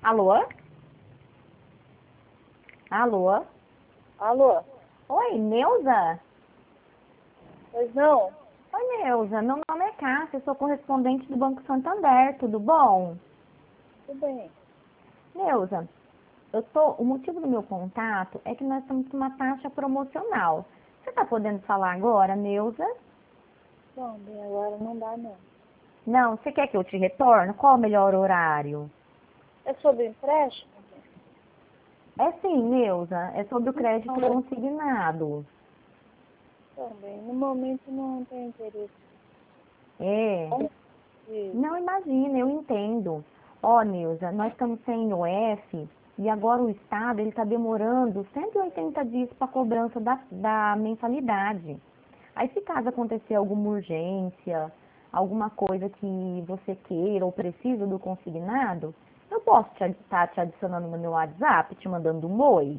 Alô? Alô? Alô? Oi, Neuza? Pois não? Oi, Neuza. Meu nome é Cássia, eu sou correspondente do Banco Santander, tudo bom? Tudo bem. Neuza, o motivo do meu contato é que nós estamos com uma taxa promocional. Você está podendo falar agora, Neuza? Não, bem, agora não dá não. Não, você quer que eu te retorne? Qual o melhor horário? É sobre empréstimo? É sim, Neuza, é sobre o crédito Não, consignado. também. No momento não tenho interesse. É, Isso. não imagina, eu entendo. Ó, Neuza, nós estamos sem IOF e agora o Estado ele está demorando 180 dias para a cobrança da mensalidade. Aí se caso acontecer alguma urgência, alguma coisa que você queira ou precisa do consignado, eu posso estar te adicionando no meu WhatsApp, te mandando um oi.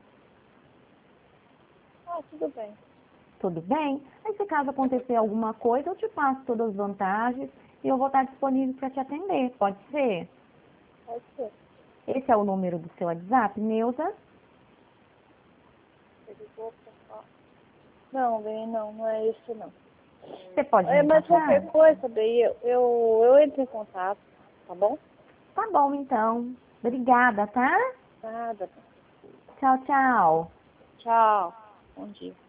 Tudo bem. Tudo bem? Aí se caso acontecer alguma coisa, eu te passo todas as vantagens e eu vou estar disponível para te atender. Pode ser? Pode ser. Esse é o número do seu WhatsApp, Neuza? Ele volta só. Não, bem, não é isso não. Você pode me Mas passar? qualquer coisa, bem, eu entro em contato, tá bom? Tá bom, então. Obrigada, tá? Nada. Tchau, tchau. Tchau. Bom dia.